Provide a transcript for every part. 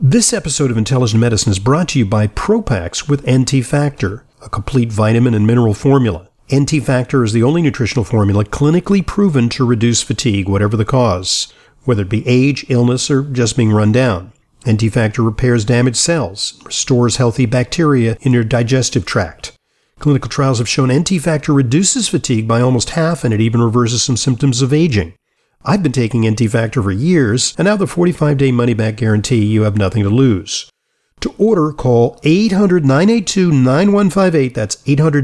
This episode of Intelligent Medicine is brought to you by Propax with NT-Factor, a complete vitamin and mineral formula. NT-Factor is the only nutritional formula clinically proven to reduce fatigue, whatever the cause, whether it be age, illness, or just being run down. NT-Factor repairs damaged cells, restores healthy bacteria in your digestive tract. Clinical trials have shown NT-Factor reduces fatigue by almost half, and it even reverses some symptoms of aging. I've been taking NT-Factor for years, and now the 45-day money-back guarantee, you have nothing to lose. To order, call 800-982-9158, that's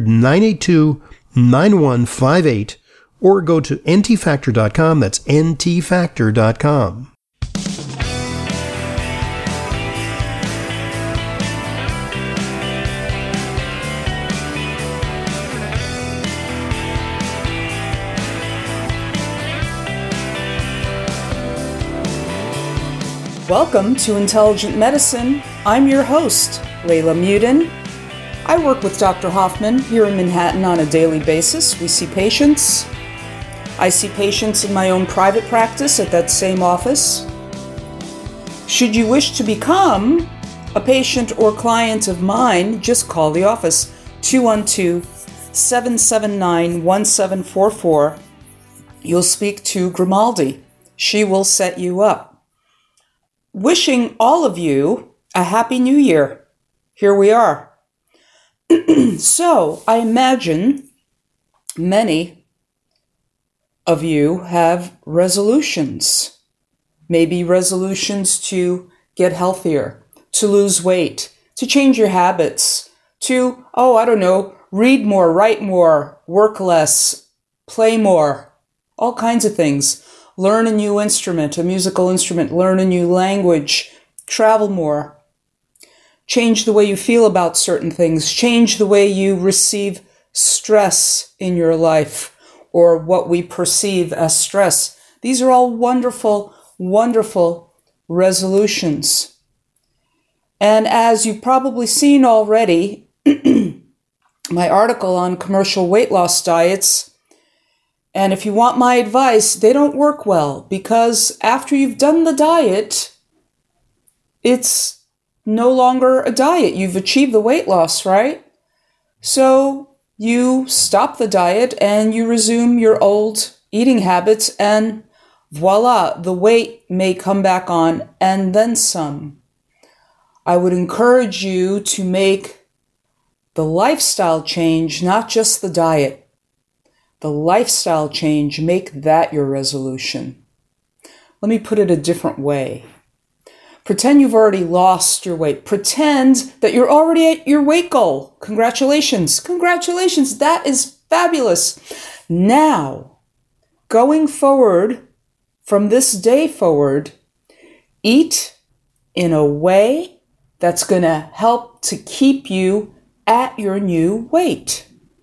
800-982-9158, or go to ntfactor.com, that's ntfactor.com. Welcome to Intelligent Medicine. I'm your host, Layla Mudin. I work with Dr. Hoffman here in Manhattan on a daily basis. We see patients. I see patients in my own private practice at that same office. Should you wish to become a patient or client of mine, just call the office, 212-779-1744. You'll speak to Grimaldi. She will set you up. Wishing all of you a happy new year. Here we are. So, I imagine many of you have resolutions. Maybe resolutions to get healthier, to lose weight, to change your habits, to, read more, write more, work less, play more, all kinds of things. Learn a new instrument, a musical instrument, learn a new language, travel more, change the way you feel about certain things, change the way you receive stress in your life or what we perceive as stress. These are all wonderful, wonderful resolutions. And as you've probably seen already, my article on commercial weight loss diets. And if you want my advice, they don't work well because after you've done the diet, it's no longer a diet. You've achieved the weight loss, right? So you stop the diet and you resume your old eating habits and voila, the weight may come back on and then some. I would encourage you to make the lifestyle change, not just the diet. The lifestyle change, make that your resolution. Let me put it a different way. Pretend you've already lost your weight. Pretend that you're already at your weight goal. Congratulations. Congratulations. That is fabulous. Now, going forward, from this day forward, eat in a way that's going to help to keep you at your new weight.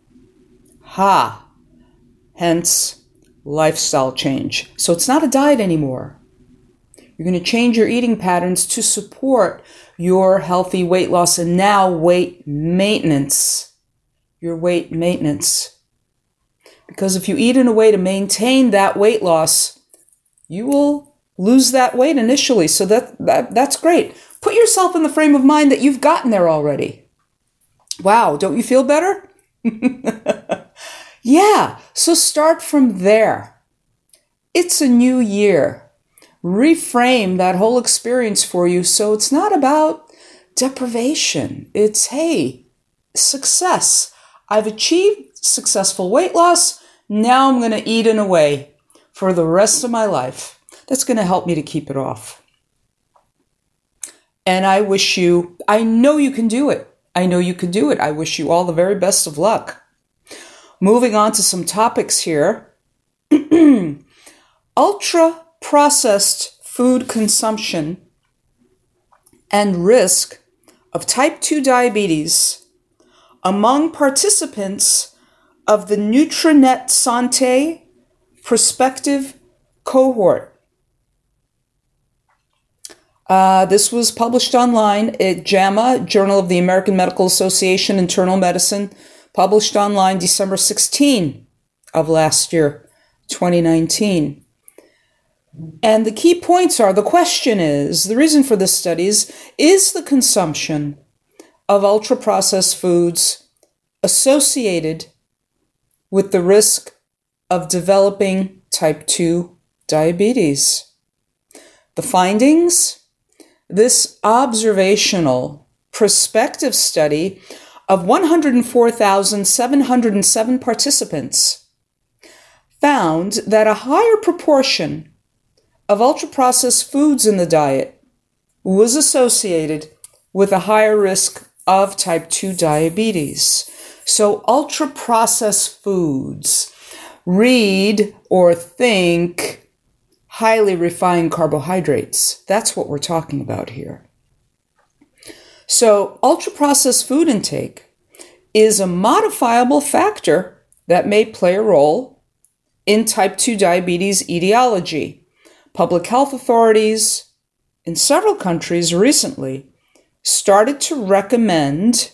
Hence, lifestyle change. So it's not a diet anymore. You're going to change your eating patterns to support your healthy weight loss and now weight maintenance. Your weight maintenance. Because if you eat in a way to maintain that weight loss, you will lose that weight initially. So that's great. Put yourself in the frame of mind that you've gotten there already. Wow, don't you feel better? Yeah, so start from there. It's a new year. Reframe that whole experience for you so it's not about deprivation. It's, hey, success. I've achieved successful weight loss. Now I'm going to eat in a way for the rest of my life that's going to help me to keep it off. And I know you can do it. I know you can do it. I wish you all the very best of luck. Moving on to some topics here. Ultra-processed food consumption and risk of type 2 diabetes among participants of the Nutrinet Santé prospective cohort. This was published online at JAMA, Journal of the American Medical Association, Internal Medicine, published online December 16 of last year, 2019. And the key points are, the question is, the reason for this study is the consumption of ultra-processed foods associated with the risk of developing type 2 diabetes? The findings? This observational prospective study of 104,707 participants found that a higher proportion of ultra-processed foods in the diet was associated with a higher risk of type 2 diabetes. So ultra-processed foods, read or think highly refined carbohydrates. That's what we're talking about here. So ultra-processed food intake is a modifiable factor that may play a role in type 2 diabetes etiology. Public health authorities in several countries recently started to recommend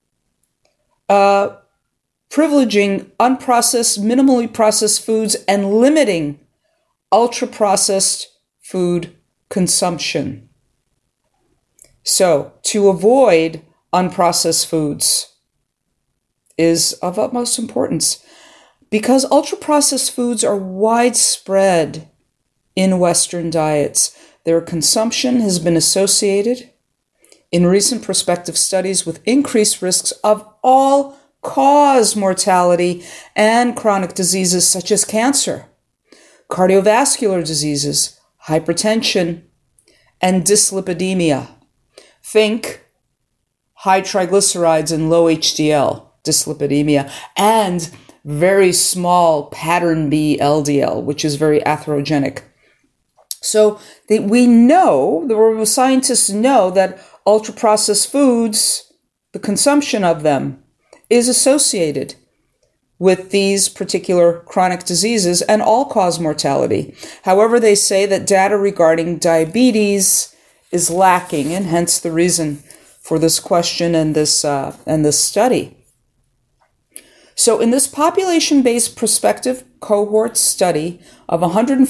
privileging unprocessed, minimally processed foods and limiting ultra-processed food consumption. So, to avoid unprocessed foods is of utmost importance because ultra-processed foods are widespread in Western diets. Their consumption has been associated in recent prospective studies with increased risks of all-cause mortality and chronic diseases such as cancer, cardiovascular diseases, hypertension, and dyslipidemia. Think high triglycerides and low HDL, dyslipidemia, and very small pattern B LDL, which is very atherogenic. So we know, the scientists know that ultra-processed foods, the consumption of them, is associated with these particular chronic diseases and all-cause mortality. However, they say that data regarding diabetes is lacking, and hence the reason for this question and this study. So in this population-based prospective cohort study of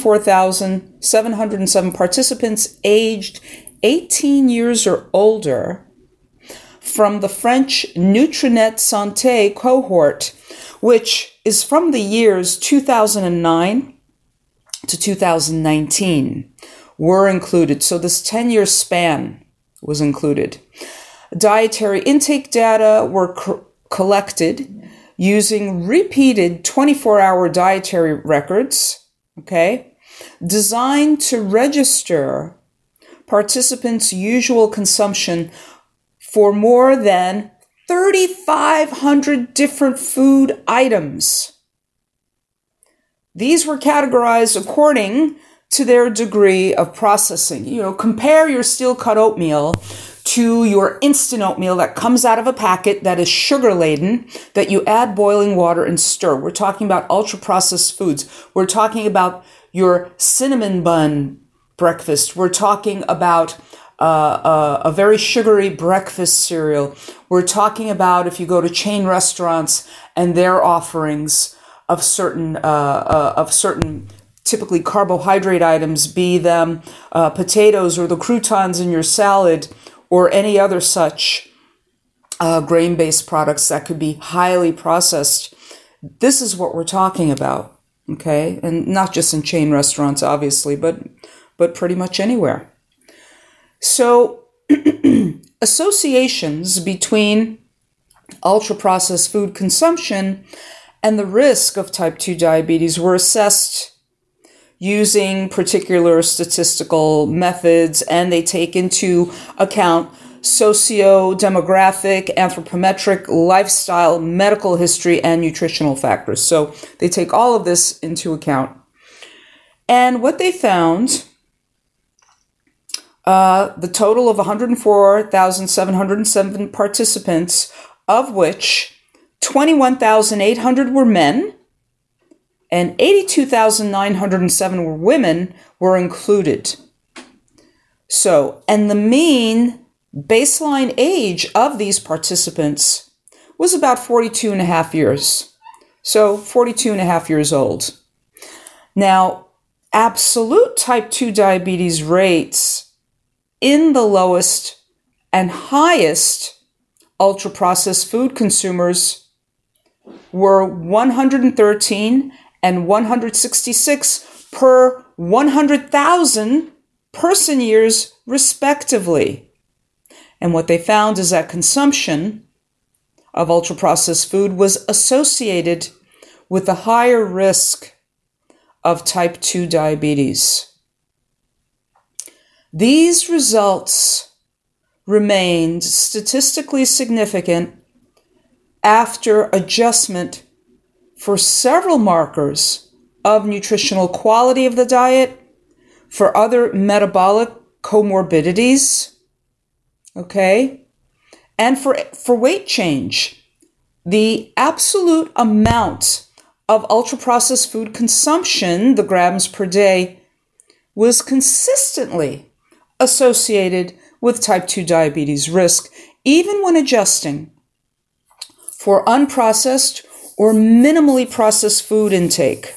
104,707 participants aged 18 years or older from the French Nutrinet Santé cohort, which is from the years 2009 to 2019, were included. So this 10-year span was included. Dietary intake data were collected using repeated 24-hour dietary records, designed to register participants' usual consumption for more than 3,500 different food items. These were categorized according to their degree of processing. Compare your steel-cut oatmeal to your instant oatmeal that comes out of a packet that is sugar-laden, that you add boiling water and stir. We're talking about ultra-processed foods. We're talking about your cinnamon bun breakfast. We're talking about a very sugary breakfast cereal. We're talking about if you go to chain restaurants and their offerings of certain typically carbohydrate items, be them potatoes or the croutons in your salad or any other such grain-based products that could be highly processed. This is what we're talking about, And not just in chain restaurants, obviously, but pretty much anywhere. So associations between ultra-processed food consumption and the risk of type 2 diabetes were assessed using particular statistical methods, and they take into account socio-demographic, anthropometric, lifestyle, medical history, and nutritional factors. So they take all of this into account. And what they found, the total of 104,707 participants, of which 21,800 were men and 82,907 were women, were included. So, and the mean baseline age of these participants was about 42 and a half years. So 42 and a half years old. Now, absolute type 2 diabetes rates in the lowest and highest ultra-processed food consumers were 113 and 166 per 100,000 person years, respectively. And what they found is that consumption of ultra-processed food was associated with a higher risk of type 2 diabetes. These results remained statistically significant after adjustment for several markers of nutritional quality of the diet, for other metabolic comorbidities, okay, and for weight change. The absolute amount of ultra-processed food consumption, the grams per day, was consistently associated with type 2 diabetes risk, even when adjusting for unprocessed or minimally processed food intake.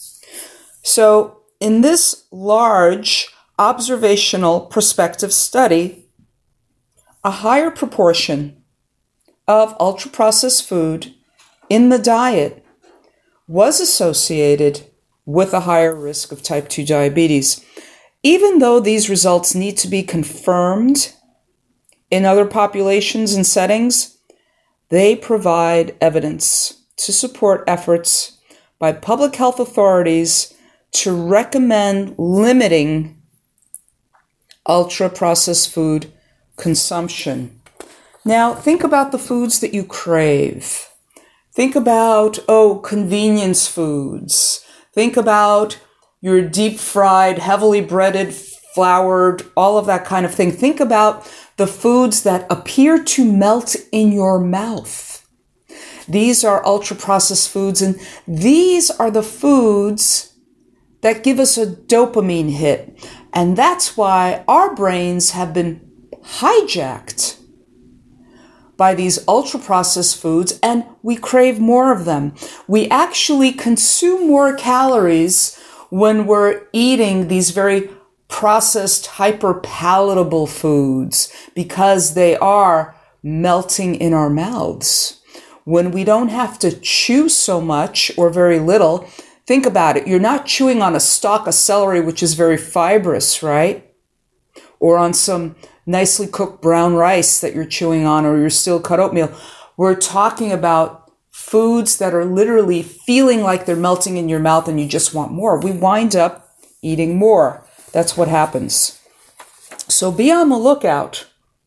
So, in this large observational prospective study, a higher proportion of ultra-processed food in the diet was associated with a higher risk of type 2 diabetes. Even though these results need to be confirmed in other populations and settings, they provide evidence to support efforts by public health authorities to recommend limiting ultra-processed food consumption. Now, think about the foods that you crave. Think about, convenience foods. Think about your deep-fried, heavily breaded, floured, all of that kind of thing. Think about the foods that appear to melt in your mouth. These are ultra-processed foods, and these are the foods that give us a dopamine hit. And that's why our brains have been hijacked by these ultra-processed foods, and we crave more of them. We actually consume more calories when we're eating these very processed, hyper-palatable foods because they are melting in our mouths. When we don't have to chew so much or very little, think about it. You're not chewing on a stalk of celery, which is very fibrous, right? Or on some nicely cooked brown rice that you're chewing on, or your steel-cut oatmeal. We're talking about foods that are literally feeling like they're melting in your mouth and you just want more. We wind up eating more. That's what happens. So be on the lookout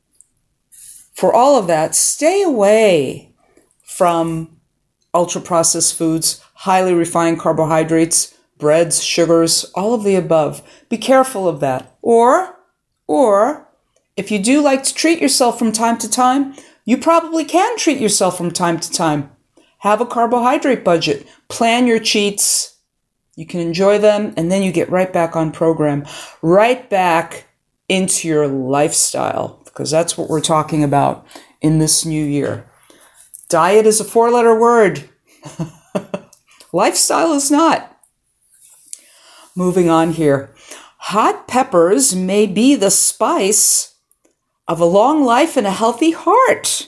for all of that. Stay away from ultra-processed foods, highly refined carbohydrates, breads, sugars, all of the above. Be careful of that. Or if you do like to treat yourself from time to time, you probably can treat yourself from time to time. Have a carbohydrate budget. Plan your cheats. You can enjoy them, and then you get right back on program, right back into your lifestyle, because that's what we're talking about in this new year. Diet is a 4-letter word. Lifestyle is not. Moving on here. Hot peppers may be the spice of a long life and a healthy heart,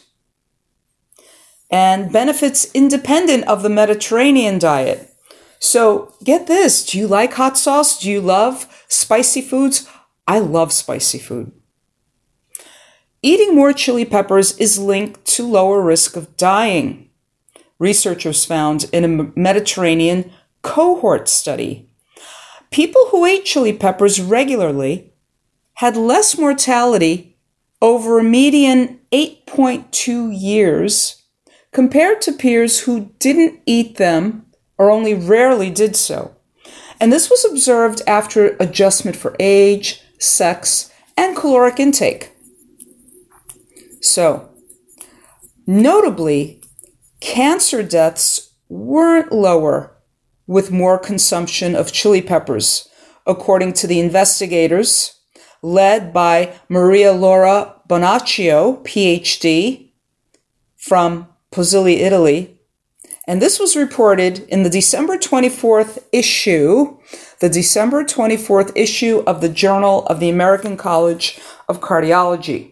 and benefits independent of the Mediterranean diet. So get this. Do you like hot sauce? Do you love spicy foods? I love spicy food. Eating more chili peppers is linked to lower risk of dying. Researchers found in a Mediterranean cohort study. People who ate chili peppers regularly had less mortality over a median 8.2 years compared to peers who didn't eat them or only rarely did so. And this was observed after adjustment for age, sex, and caloric intake. So, notably, cancer deaths weren't lower with more consumption of chili peppers, according to the investigators led by Maria Laura Bonaccio, PhD, from Pozzilli, Italy. And this was reported in the December 24th issue the December 24th issue of the Journal of the American College of Cardiology.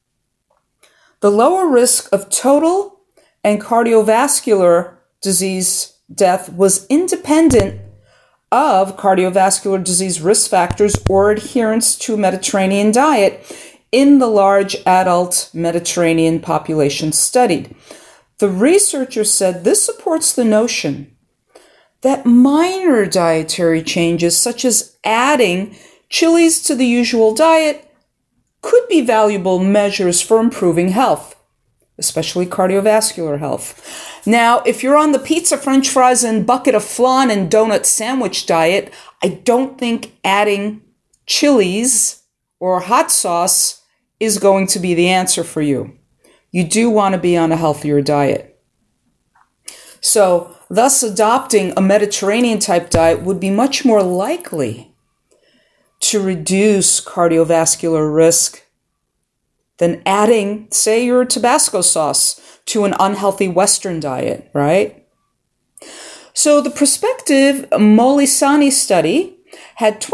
The lower risk of total and cardiovascular disease death was independent of cardiovascular disease risk factors or adherence to a Mediterranean diet in the large adult Mediterranean population studied. The researchers said this supports the notion that minor dietary changes, such as adding chilies to the usual diet, could be valuable measures for improving health, especially cardiovascular health. Now, if you're on the pizza, french fries, and bucket of flan and donut sandwich diet, I don't think adding chilies or hot sauce is going to be the answer for you. You do want to be on a healthier diet. So, thus adopting a Mediterranean-type diet would be much more likely to reduce cardiovascular risk than adding, say, your Tabasco sauce to an unhealthy Western diet, right? So the prospective Molisani study had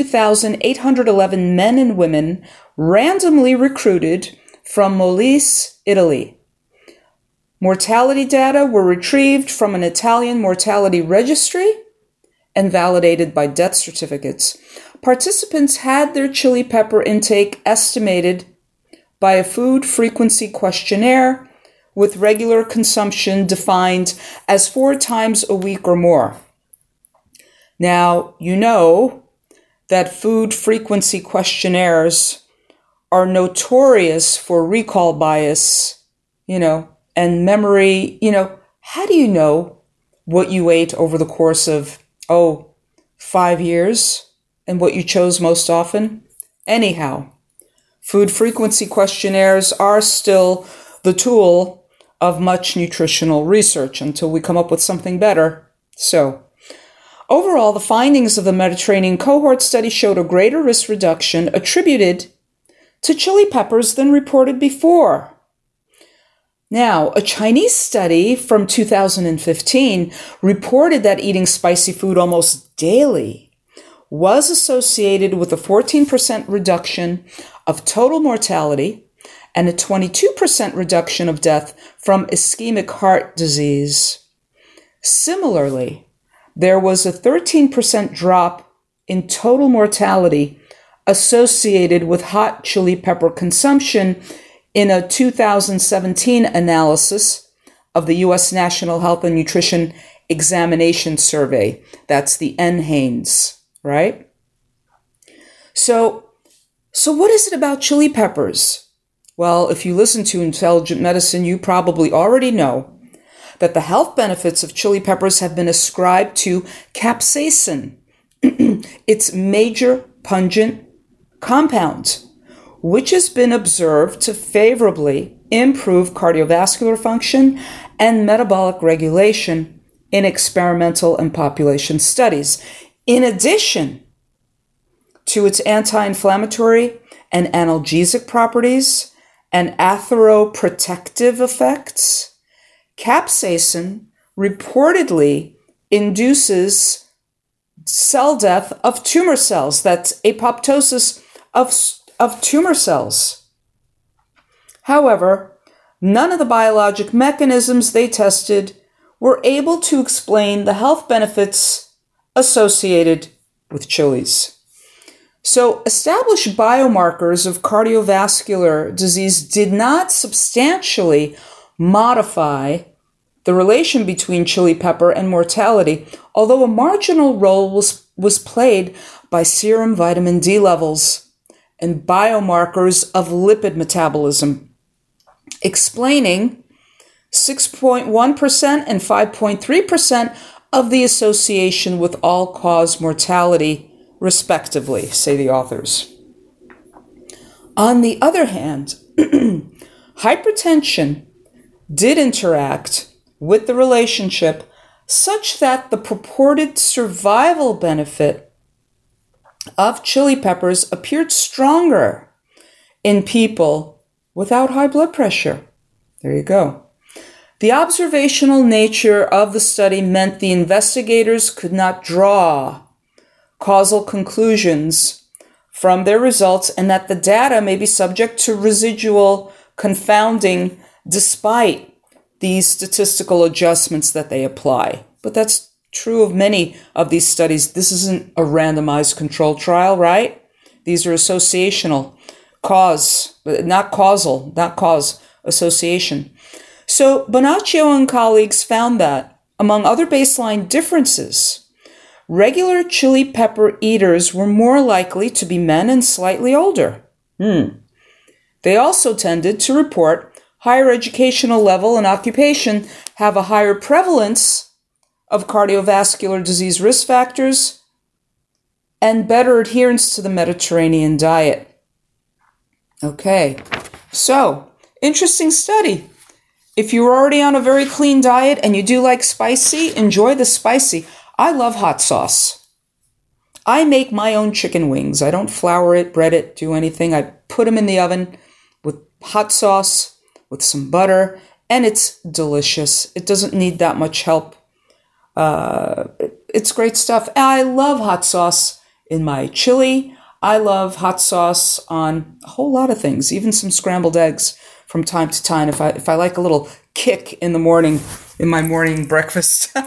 22,811 men and women randomly recruited from Molise, Italy. Mortality data were retrieved from an Italian mortality registry and validated by death certificates. Participants had their chili pepper intake estimated by a food frequency questionnaire with regular consumption defined as 4 times a week or more. Now, you know that food frequency questionnaires are notorious for recall bias, and memory. How do you know what you ate over the course of, 5 years and what you chose most often? Anyhow, food frequency questionnaires are still the tool of much nutritional research until we come up with something better. So, overall, the findings of the Mediterranean cohort study showed a greater risk reduction attributed to chili peppers than reported before. Now, a Chinese study from 2015 reported that eating spicy food almost daily was associated with a 14% reduction of total mortality and a 22% reduction of death from ischemic heart disease. Similarly, there was a 13% drop in total mortality associated with hot chili pepper consumption in a 2017 analysis of the U.S. National Health and Nutrition Examination Survey. That's the NHANES, right? So what is it about chili peppers? Well, if you listen to Intelligent Medicine, you probably already know that the health benefits of chili peppers have been ascribed to capsaicin, its major pungent compound, which has been observed to favorably improve cardiovascular function and metabolic regulation in experimental and population studies, in addition to its anti-inflammatory and analgesic properties and atheroprotective effects. Capsaicin reportedly induces cell death of tumor cells. That's apoptosis of tumor cells. However, none of the biologic mechanisms they tested were able to explain the health benefits associated with chilies. So, established biomarkers of cardiovascular disease did not substantially modify the relation between chili pepper and mortality, although a marginal role was played by serum vitamin D levels and biomarkers of lipid metabolism, explaining 6.1% and 5.3% of the association with all-cause mortality, respectively, say the authors. On the other hand, hypertension did interact with the relationship such that the purported survival benefit of chili peppers appeared stronger in people without high blood pressure. There you go. The observational nature of the study meant the investigators could not draw causal conclusions from their results, and that the data may be subject to residual confounding despite these statistical adjustments that they apply. But that's true of many of these studies. This isn't a randomized controlled trial, right? These are associational, cause, association. So Bonaccio and colleagues found that, among other baseline differences, regular chili pepper eaters were more likely to be men and slightly older. They also tended to report higher educational level and occupation, have a higher prevalence of cardiovascular disease risk factors, and better adherence to the Mediterranean diet. Okay, so interesting study. If you're already on a very clean diet and you do like spicy, enjoy the spicy. I love hot sauce. I make my own chicken wings. I don't flour it, bread it, do anything. I put them in the oven with hot sauce, with some butter, and it's delicious. It doesn't need that much help. It's great stuff. I love hot sauce in my chili. I love hot sauce on a whole lot of things, even some scrambled eggs from time to time if I like a little kick in the morning, in my morning breakfast.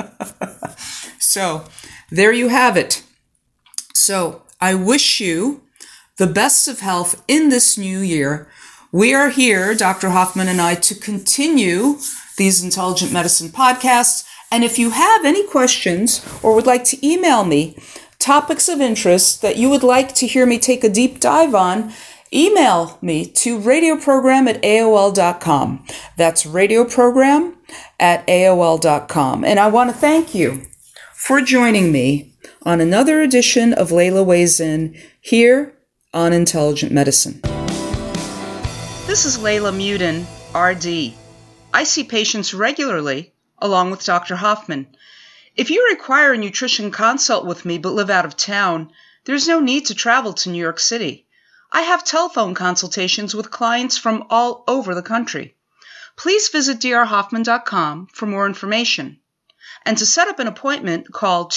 So there you have it. So I wish you the best of health in this new year. We are here, Dr. Hoffman and I, to continue these Intelligent Medicine podcasts. And if you have any questions or would like to email me topics of interest that you would like to hear me take a deep dive on, email me to radioprogram@aol.com. That's radioprogram@aol.com. And I want to thank you for joining me on another edition of Layla Weighs In here on Intelligent Medicine. This is Layla Mudin, RD. I see patients regularly, along with Dr. Hoffman. If you require a nutrition consult with me but live out of town, there's no need to travel to New York City. I have telephone consultations with clients from all over the country. Please visit drhoffman.com for more information. And to set up an appointment, call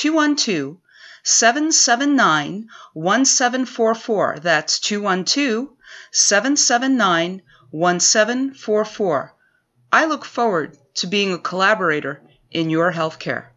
212-779-1744. That's 212-779-1744. I look forward to being a collaborator in your healthcare.